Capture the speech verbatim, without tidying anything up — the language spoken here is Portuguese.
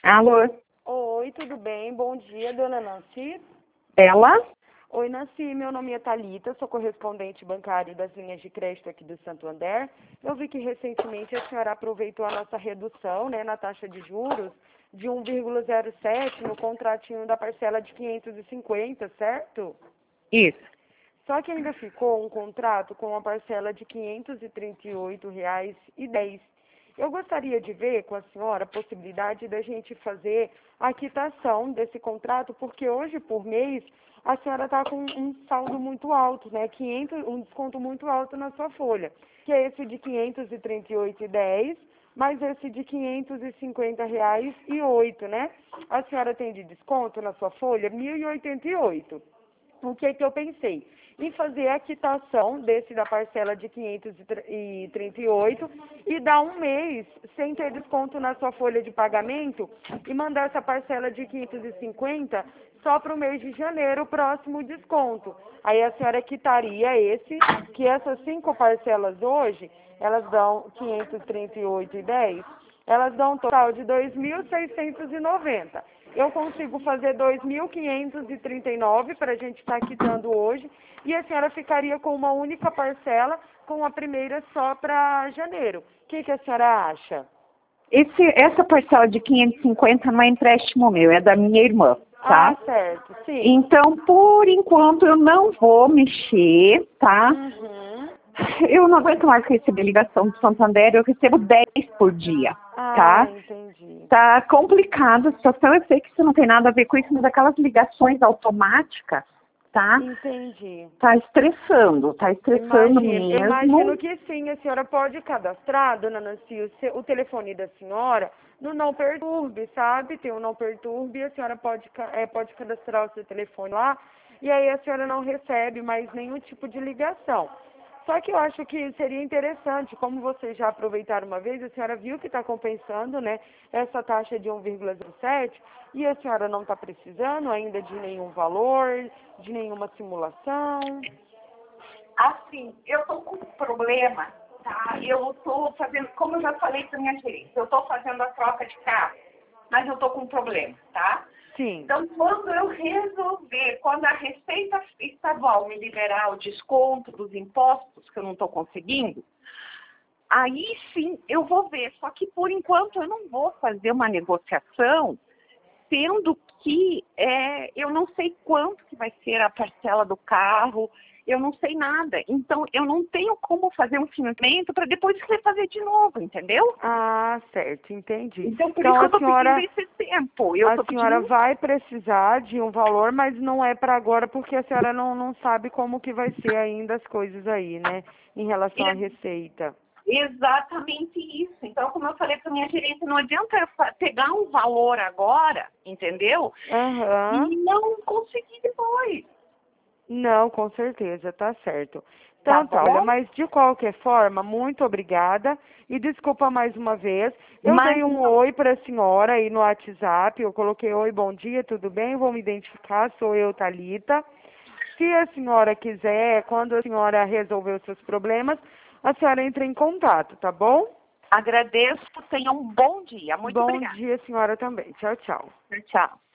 Alô? Oi, tudo bem? Bom dia, dona Nancy. Ela? Oi, Nancy, meu nome é Thalita, sou correspondente bancário das linhas de crédito aqui do Santander. Eu vi que recentemente a senhora aproveitou a nossa redução, né, na taxa de juros de um vírgula zero sete no contratinho da parcela de quinhentos e cinquenta, certo? Isso. Só que ainda ficou um contrato com uma parcela de quinhentos e trinta e oito reais e dez centavos. Eu gostaria de ver com a senhora a possibilidade da gente fazer a quitação desse contrato, porque hoje, por mês, a senhora está com um saldo muito alto, né? quinhentos, um desconto muito alto na sua folha, que é esse de quinhentos e trinta e oito reais e dez centavos, mais esse de quinhentos e cinquenta reais e oito, né? A senhora tem de desconto na sua folha mil e oitenta e oito. O que é que eu pensei? Em fazer a quitação desse da parcela de quinhentos e trinta e oito e dar um mês sem ter desconto na sua folha de pagamento e mandar essa parcela de quinhentos e cinquenta só para o mês de janeiro, o próximo desconto. Aí a senhora quitaria esse, que essas cinco parcelas hoje, elas dão quinhentos e trinta e oito reais e dez centavos, elas dão um total de dois mil seiscentos e noventa. Eu consigo fazer dois mil quinhentos e trinta e nove para a gente estar quitando hoje, e a senhora ficaria com uma única parcela, com a primeira só para janeiro. O que, que a senhora acha? Esse, essa parcela de quinhentos e cinquenta não é empréstimo meu, é da minha irmã, tá? Ah, certo, sim. Então, por enquanto, eu não vou mexer, tá? Uhum. Eu não aguento mais receber ligação do Santander, eu recebo dez por dia, Ah, tá? entendi. Tá complicada a situação, eu sei que isso não tem nada a ver com isso, mas aquelas ligações automáticas, tá? Entendi. Tá estressando, tá estressando Imagino, eu mesmo. imagino que sim, a senhora pode cadastrar, dona Nancy, o, seu- o telefone da senhora no Não Perturbe, sabe? Tem o Não Perturbe, a senhora pode, ca- é, pode cadastrar o seu telefone lá, e aí a senhora não recebe mais nenhum tipo de ligação. Só que eu acho que seria interessante, como vocês já aproveitaram uma vez, a senhora viu que está compensando, né, essa taxa de um vírgula zero sete, e a senhora não está precisando ainda de nenhum valor, de nenhuma simulação. Assim, eu tô com um problema, tá? Eu tô fazendo, como eu já falei para minha gerente, eu tô fazendo a troca de carro, mas eu tô com um problema, tá? Sim. Então, quando eu resolver, quando a Receita Estadual me liberar o desconto dos impostos, que eu não estou conseguindo, aí sim eu vou ver. Só que, por enquanto, eu não vou fazer uma negociação, sendo que é, eu não sei quanto que vai ser a parcela do carro, eu não sei nada. Então, eu não tenho como fazer um financiamento para depois refazer de novo, entendeu? Ah, certo, entendi. Então, por Então isso que eu a estou senhora, pedindo esse tempo. Eu a estou senhora pedindo. vai precisar de um valor, mas não é para agora porque a senhora não, não sabe como que vai ser ainda as coisas aí, né, em relação à receita. Exatamente isso. Então, como eu falei para minha gerente, não adianta eu fa- pegar um valor agora, entendeu? Aham. E não conseguir depois. Não, com certeza, tá certo. Tá Então tá, olha, bom? mas de qualquer forma, muito obrigada e desculpa mais uma vez. Eu dei Mas um não. oi para a senhora aí no WhatsApp, eu coloquei oi, bom dia, tudo bem? Vou me identificar, sou eu, Thalita. Se a senhora quiser, quando a senhora resolver os seus problemas, a senhora entra em contato, tá bom? Agradeço. Tenha um bom dia. Muito Bom obrigada. dia, senhora também. Tchau, tchau. Tchau.